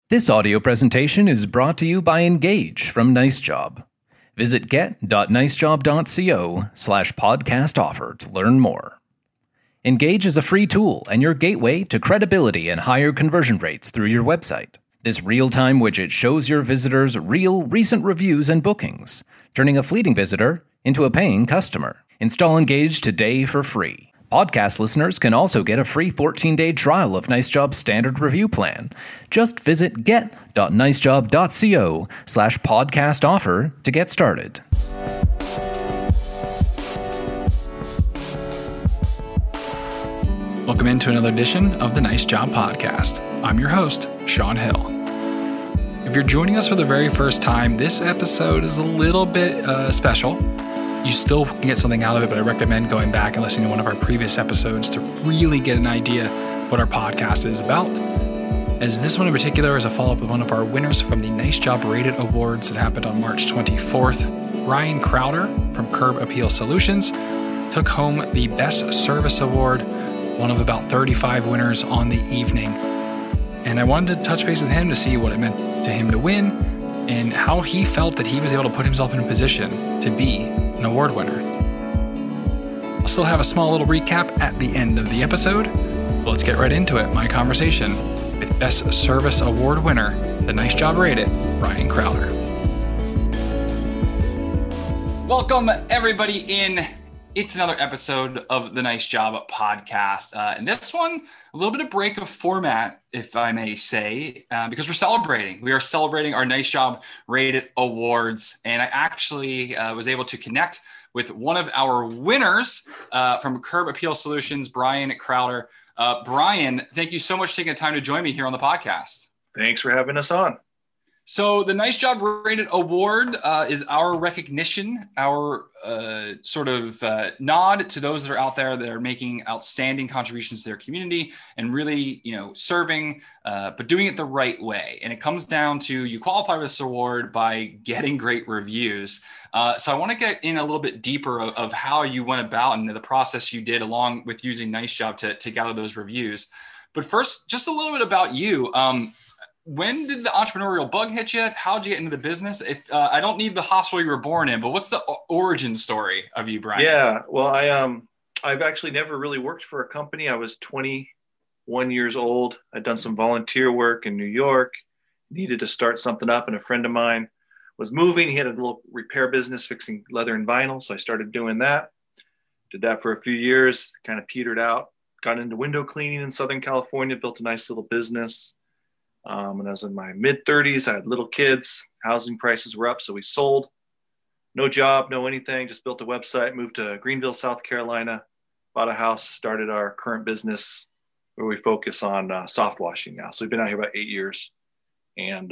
This audio presentation is brought to you by Engage from Nice Job. Visit get.nicejob.co/podcast offer to learn more. Engage is a free tool and your gateway to credibility and higher conversion rates through your website. This real-time widget shows your visitors real, recent reviews and bookings, turning a fleeting visitor into a paying customer. Install Engage today for free. Podcast listeners can also get a free 14-day trial of Nice Job's standard review plan. Just visit get.nicejob.co/podcast offer to get started. Welcome into another edition of the Nice Job Podcast. I'm your host, Sean Hill. If you're joining us for the very first time, this episode is a little bit special. You still can get something out of it, but I recommend going back and listening to one of our previous episodes to really get an idea of what our podcast is about. As this one in particular is a follow-up of one of our winners from the Nice Job Rated Awards that happened on March 24th. Ryan Crowder from Curb Appeal Solutions took home the Best Service Award, one of about 35 winners on the evening. And I wanted to touch base with him to see what it meant to him to win and how he felt that he was able to put himself in a position to be an award winner. I'll still have a small little recap at the end of the episode. But let's get right into it. My conversation with Best Service Award winner, the Nice Job Rated, Ryan Crowder. Welcome everybody in. It's another episode of the Nice Job Podcast. And this one, a little bit of break of format, if I may say, because we're celebrating. We are celebrating our Nice Job Rated Awards. And I actually was able to connect with one of our winners from Curb Appeal Solutions, Brian Crowder. Brian, thank you so much for taking the time to join me here on the podcast. Thanks for having us on. So the Nice Job Rated Award is our recognition, our sort of nod to those that are out there that are making outstanding contributions to their community and really, serving, but doing it the right way. And it comes down to you qualify for this award by getting great reviews. So I want to get in a little bit deeper of how you went about and the process you did along with using Nice Job to gather those reviews. But first, just a little bit about you. When did the entrepreneurial bug hit you? How'd you get into the business? If I don't need the hospital you were born in, but what's the origin story of you, Brian? Yeah, well, I've actually never really worked for a company. I was 21 years old. I'd done some volunteer work in New York, needed to start something up, and a friend of mine was moving. He had a little repair business fixing leather and vinyl, so I started doing that. Did that for a few years, kind of petered out, got into window cleaning in Southern California, built a nice little business. And I was in my mid-30s. I had little kids. Housing prices were up, so we sold. No job, no anything. Just built a website, moved to Greenville, South Carolina, bought a house, started our current business where we focus on soft washing now. So we've been out here about 8 years. And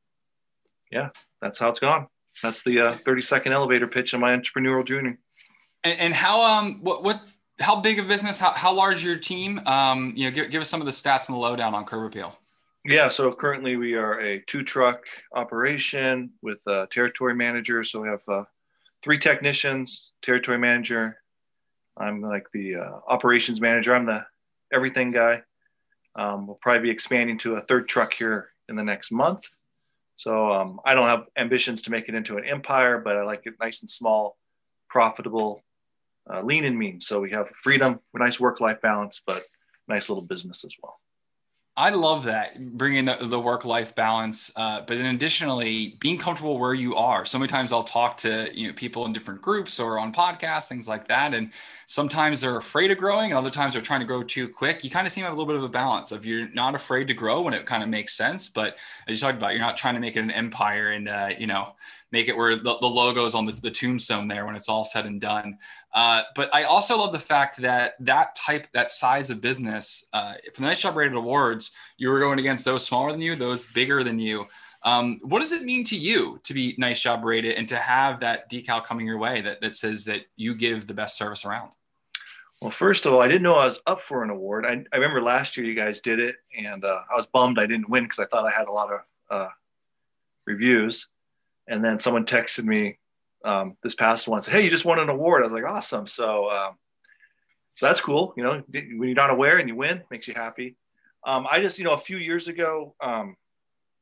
that's how it's gone. That's the 30-second elevator pitch on my entrepreneurial journey. And how how big a business? How large is your team? Give us some of the stats and the lowdown on Curb Appeal. Yeah, so currently we are a 2-truck operation with a territory manager. So we have 3 technicians, territory manager. I'm like the operations manager. I'm the everything guy. We'll probably be expanding to a 3rd truck here in the next month. So I don't have ambitions to make it into an empire, but I like it nice and small, profitable, lean and mean. So we have freedom, a nice work-life balance, but nice little business as well. I love that, bringing the work-life balance, but then additionally, being comfortable where you are. So many times I'll talk to people in different groups or on podcasts, things like that. And sometimes they're afraid of growing and other times they're trying to grow too quick. You kind of seem to have a little bit of a balance of you're not afraid to grow when it kind of makes sense. But as you talked about, you're not trying to make it an empire and, make it where the logo's on the tombstone there when it's all said and done. But I also love the fact that that size of business, for the Nice Job Rated Awards, you were going against those smaller than you, those bigger than you. What does it mean to you to be Nice Job Rated and to have that decal coming your way that says that you give the best service around? Well, first of all, I didn't know I was up for an award. I remember last year you guys did it, and I was bummed I didn't win because I thought I had a lot of reviews. And then someone texted me this past one, said, "Hey, you just won an award." I was like, awesome. So that's cool. When you're not aware and you win, makes you happy. I just, a few years ago,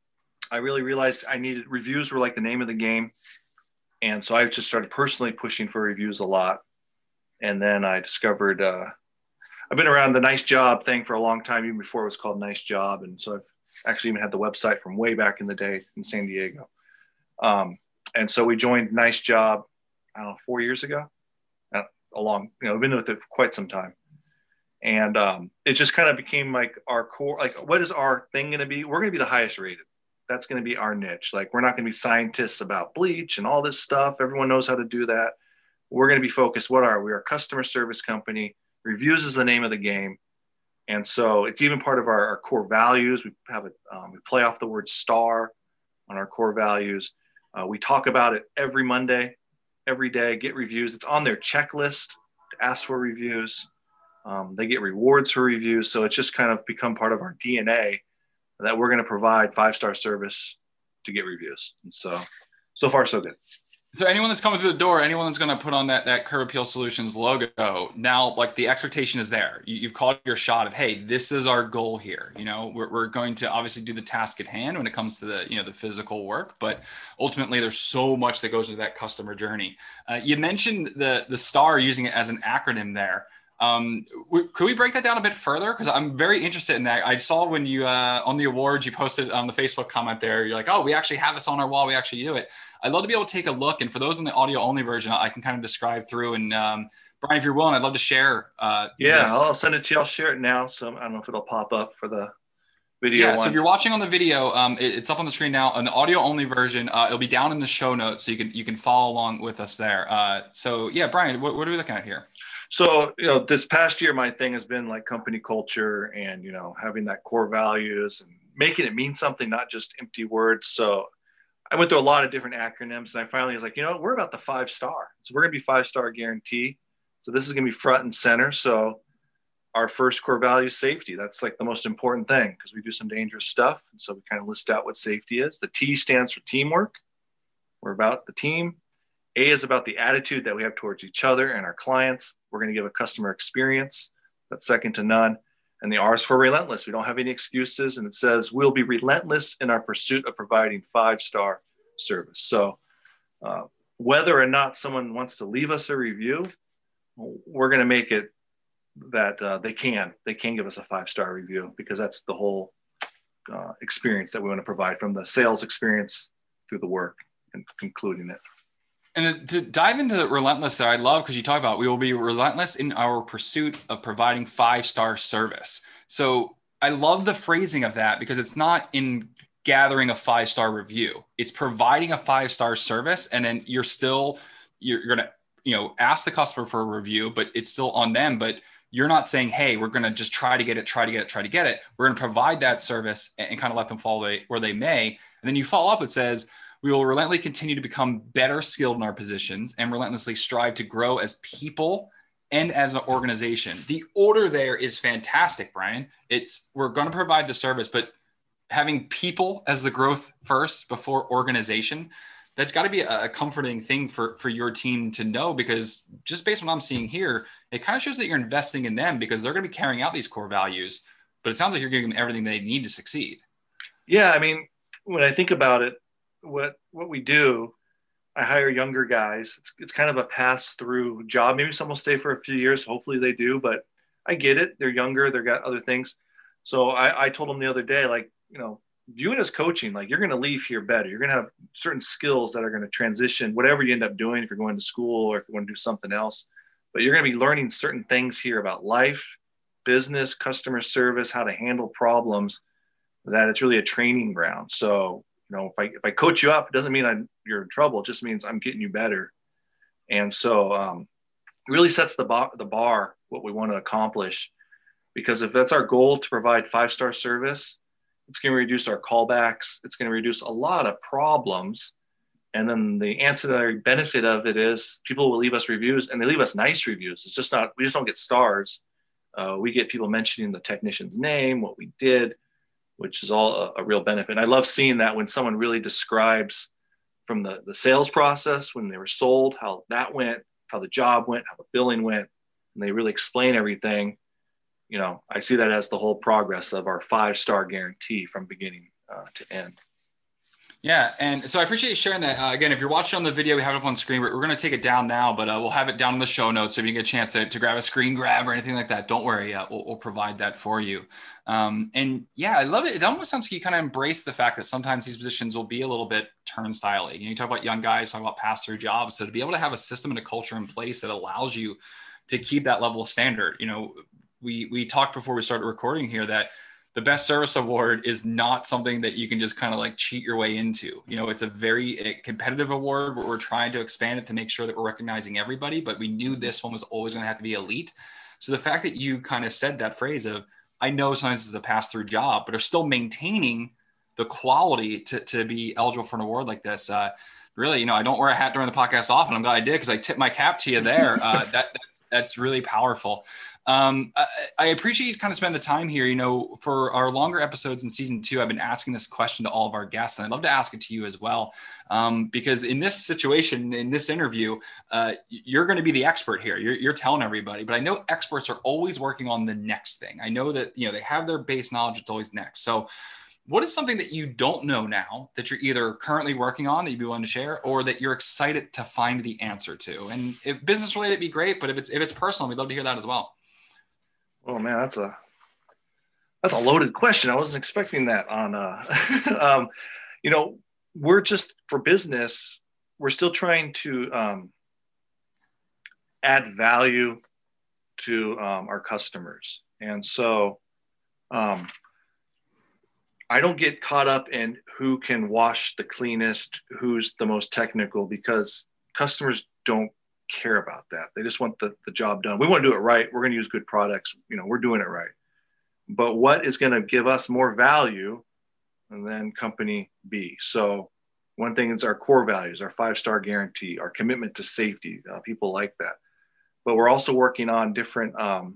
I really realized I needed reviews were like the name of the game. And so I just started personally pushing for reviews a lot. And then I discovered, I've been around the Nice Job thing for a long time, even before it was called Nice Job. And so I've actually even had the website from way back in the day in San Diego. And so we joined Nice Job, I don't know, 4 years ago. We've been with it for quite some time. And it just kind of became like our core, like, what is our thing going to be? We're going to be the highest rated. That's going to be our niche. Like, we're not going to be scientists about bleach and all this stuff. Everyone knows how to do that. We're going to be focused. What are we? We're a customer service company. Reviews is the name of the game. And so it's even part of our core values. We have we play off the word star on our core values. We talk about it every Monday, every day, get reviews. It's on their checklist to ask for reviews. They get rewards for reviews. So it's just kind of become part of our DNA that we're going to provide 5-star service to get reviews. And so far, so good. So anyone that's coming through the door, anyone that's going to put on that Curb Appeal Solutions logo, now, like, the expectation is there. You've called your shot of, hey, this is our goal here. We're going to obviously do the task at hand when it comes to the physical work, but ultimately there's so much that goes into that customer journey. You mentioned the STAR, using it as an acronym there. Could we break that down a bit further? Because I'm very interested in that. I saw when you, on the awards, you posted on the Facebook comment there, you're like, oh, we actually have this on our wall. We actually do it. I'd love to be able to take a look. And for those in the audio only version, I can kind of describe through. And Brian, if you're willing, I'd love to share. I'll send it to you. I'll share it now. So I don't know if it'll pop up for the video. Yeah. So if you're watching on the video, it's up on the screen now. On the audio only version, it'll be down in the show notes. So you can follow along with us there. So yeah, Brian, what are we looking at here? So, this past year, my thing has been like company culture and, having that core values and making it mean something, not just empty words. So I went through a lot of different acronyms, and I finally was like, we're about the 5-star. So we're going to be 5-star guarantee. So this is going to be front and center. So our first core value is safety. That's like the most important thing, because we do some dangerous stuff. And so we kind of list out what safety is. The T stands for teamwork. We're about the team. A is about the attitude that we have towards each other and our clients. We're going to give a customer experience that's second to none. And the R is for relentless. We don't have any excuses. And it says, we'll be relentless in our pursuit of providing 5-star service. So whether or not someone wants to leave us a review, we're going to make it that they can give us a 5-star review, because that's the whole experience that we want to provide, from the sales experience through the work and concluding it. And to dive into relentless there, I love, because you talk about we will be relentless in our pursuit of providing 5-star service. So I love the phrasing of that, because it's not in gathering a 5-star review. It's providing a 5-star service. And then you're going to, ask the customer for a review, but it's still on them. But you're not saying, hey, we're going to just try to get it. We're going to provide that service and kind of let them fall where they may. And then you follow up, it says, we will relentlessly continue to become better skilled in our positions and relentlessly strive to grow as people and as an organization. The order there is fantastic, Brian. We're going to provide the service, but having people as the growth first before organization, that's got to be a comforting thing for your team to know, because just based on what I'm seeing here, it kind of shows that you're investing in them, because they're going to be carrying out these core values, but it sounds like you're giving them everything they need to succeed. Yeah. I mean, when I think about it, what we do, I hire younger guys. It's kind of a pass through job. Maybe some will stay for a few years. Hopefully they do, but I get it. They're younger. They've got other things. So I told them the other day, like, view it as coaching. Like, you're going to leave here better. You're going to have certain skills that are going to transition, whatever you end up doing, if you're going to school or if you want to do something else, but you're going to be learning certain things here about life, business, customer service, how to handle problems, that it's really a training ground. So, if I coach you up, it doesn't mean you're in trouble. It just means I'm getting you better. And so it really sets the bar, what we want to accomplish, because if that's our goal, to provide 5-star service, it's going to reduce our callbacks. It's going to reduce a lot of problems. And then the ancillary benefit of it is people will leave us reviews, and they leave us nice reviews. It's just we just don't get stars. We get people mentioning the technician's name, what we did, which is all a real benefit. And I love seeing that when someone really describes from the sales process, when they were sold, how that went, how the job went, how the billing went, and they really explain everything. I see that as the whole progress of our 5-star guarantee from beginning to end. Yeah. And so I appreciate you sharing that. Again, if you're watching on the video, we have it up on screen. We're going to take it down now, but we'll have it down in the show notes. So if you get a chance to grab a screen grab or anything like that, don't worry. We'll provide that for you. And yeah, I love it. It almost sounds like you kind of embrace the fact that sometimes these positions will be a little bit turnstile-y. You talk about young guys, talk about pass-through jobs. So to be able to have a system and a culture in place that allows you to keep that level of standard, we talked before we started recording here that the best service award is not something that you can just kind of like cheat your way into. It's a very competitive award, but we're trying to expand it to make sure that we're recognizing everybody, but we knew this one was always going to have to be elite. So the fact that you kind of said that phrase of, I know sometimes it's a pass-through job, but are still maintaining the quality to be eligible for an award like this. Really, I don't wear a hat during the podcast often. I'm glad I did, because I tip my cap to you there. That's really powerful. I appreciate you kind of spending the time here. For our longer episodes in season 2, I've been asking this question to all of our guests, and I'd love to ask it to you as well. Because in this situation, in this interview, you're going to be the expert here. You're telling everybody, but I know experts are always working on the next thing. I know that, they have their base knowledge. It's always next. So what is something that you don't know now that you're either currently working on that you'd be willing to share, or that you're excited to find the answer to? And if business related, it'd be great, but if it's personal, we'd love to hear that as well. Oh man, that's a loaded question. I wasn't expecting that on, we're just, for business, we're still trying to add value to our customers. And so I don't get caught up in who can wash the cleanest, who's the most technical, because customers don't care about that. They just want the job done. We want to do it right. We're going to use good products. We're doing it right. But what is going to give us more value than company B? So one thing is our core values, our 5-star guarantee, our commitment to safety. People like that. But we're also working on different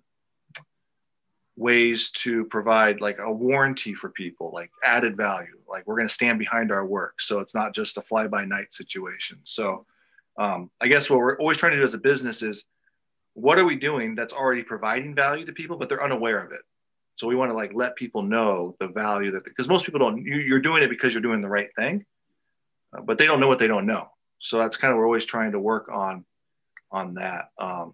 ways to provide like a warranty for people, like added value. Like we're going to stand behind our work. So it's not just a fly-by-night situation. So I guess what we're always trying to do as a business is, what are we doing that's already providing value to people, but they're unaware of it? So we want to like let people know the value because most people don't, you're doing it because you're doing the right thing, but they don't know what they don't know. So that's kind of, we're always trying to work on that.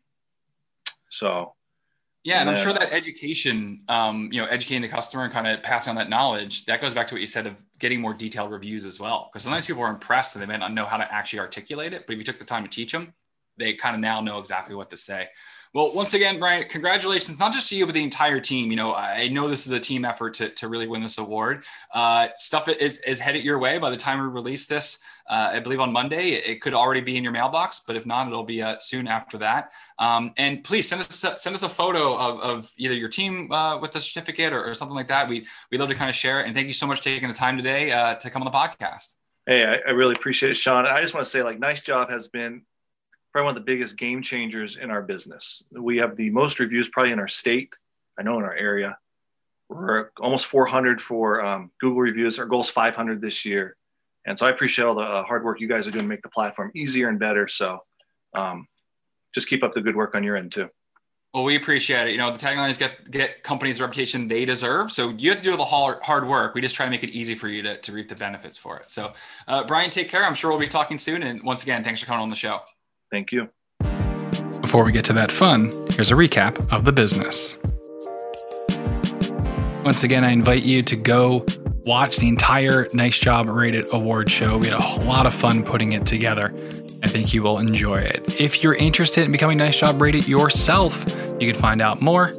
Yeah. And I'm sure that education, educating the customer and kind of passing on that knowledge, that goes back to what you said of getting more detailed reviews as well. Because sometimes people are impressed and they may not know how to actually articulate it, but if you took the time to teach them, they kind of now know exactly what to say. Well, once again, Brian, congratulations, not just to you, but the entire team. I know this is a team effort to really win this award. Stuff is headed your way by the time we release this. I believe on Monday, it could already be in your mailbox, but if not, it'll be soon after that. And please send us a photo of either your team with the certificate or something like that. We'd love to kind of share it. And thank you so much for taking the time today to come on the podcast. Hey, I really appreciate it, Sean. I just want to say, Nice Job has been probably one of the biggest game changers in our business. We have the most reviews probably in our state. I know in our area, we're almost 400 for Google reviews. Our goal is 500 this year. And so I appreciate all the hard work you guys are doing to make the platform easier and better. So just keep up the good work on your end too. Well, we appreciate it. The tagline is get companies the reputation they deserve. So you have to do the hard work. We just try to make it easy for you to reap the benefits for it. So Brian, take care. I'm sure we'll be talking soon. And once again, thanks for coming on the show. Thank you. Before we get to that fun, here's a recap of the business. Once again, I invite you to go watch the entire Nice Job Rated Award show. We had a lot of fun putting it together. I think you will enjoy it. If you're interested in becoming Nice Job Rated yourself, you can find out more.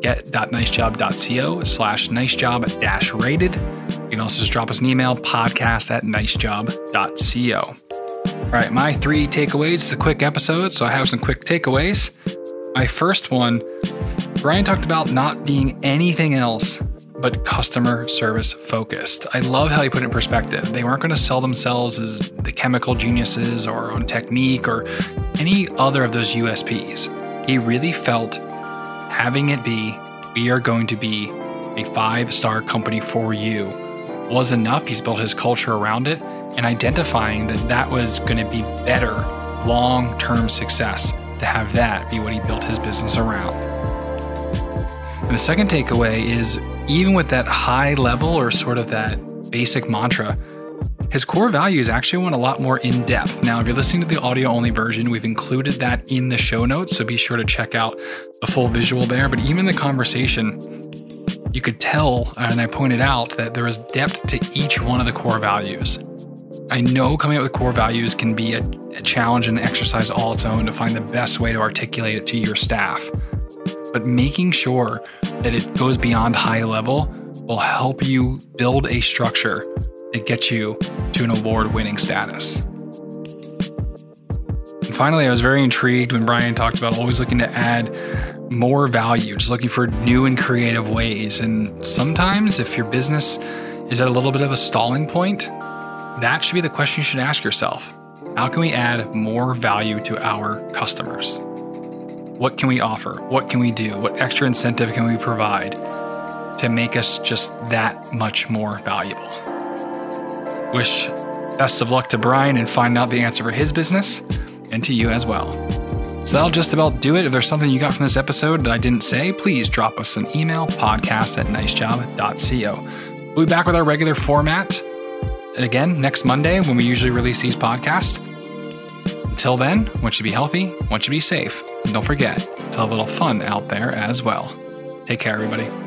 get.nicejob.co/nicejob-rated. You can also just drop us an email, podcast@nicejob.co. All right, my 3 takeaways. It's a quick episode, so I have some quick takeaways. My first one, Brian talked about not being anything else but customer service focused. I love how he put it in perspective. They weren't going to sell themselves as the chemical geniuses or on technique or any other of those USPs. He really felt having it be, we are going to be a 5-star company for you, was enough. He's built his culture around it and identifying that was going to be better long-term success to have that be what he built his business around. And the second takeaway is, even with that high level or sort of that basic mantra, His core values actually went a lot more in depth. Now, if you're listening to the audio only version, we've included that in the show notes, so be sure to check out the full visual there. But even in the conversation, you could tell, and I pointed out, that there is depth to each one of the core values. I know coming up with core values can be a challenge and an exercise all its own to find the best way to articulate it to your staff. But making sure that it goes beyond high level will help you build a structure that gets you to an award-winning status. And finally, I was very intrigued when Brian talked about always looking to add more value, just looking for new and creative ways. And sometimes if your business is at a little bit of a stalling point, that should be the question you should ask yourself. How can we add more value to our customers? What can we offer? What can we do? What extra incentive can we provide to make us just that much more valuable? Wish best of luck to Brian in finding out the answer for his business, and to you as well. So that'll just about do it. If there's something you got from this episode that I didn't say, please drop us an email, podcast@nicejob.co. We'll be back with our regular format again next Monday when we usually release these podcasts. Until then, want you to be healthy, want you to be safe, and don't forget to have a little fun out there as well. Take care, everybody.